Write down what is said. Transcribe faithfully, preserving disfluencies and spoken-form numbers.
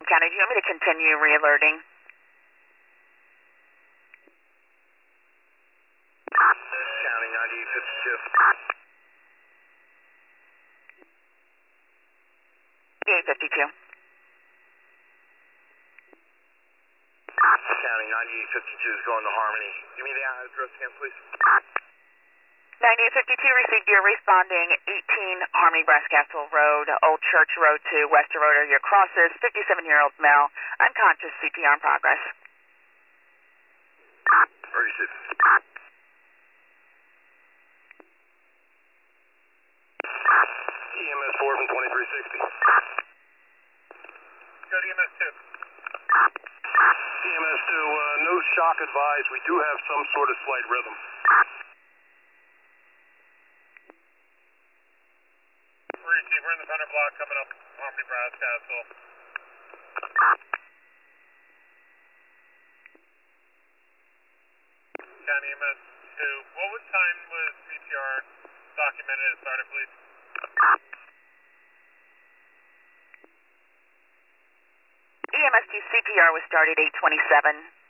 County, do you want me to continue re-alerting? County ninety fifty-two. eight fifty-two. County ninety-eight fifty-two is going to Harmony. Give me the address again, please. ninety-eight fifty-two received your responding eighteen Harmony Brascastle Road, Old Church Road to Wester Road are your crosses. fifty-seven-year-old male, unconscious, C P R in progress. Receive. E M S four from twenty-three sixty. Go to E M S two. E M S two, uh, no shock advised. We do have some sort of slight rhythm. Receive, we're in the Thunder Block coming up Harmony Brascastle. County E M S two, what was time was C P R documented as started, please? E M S two C P R was started eight twenty-seven.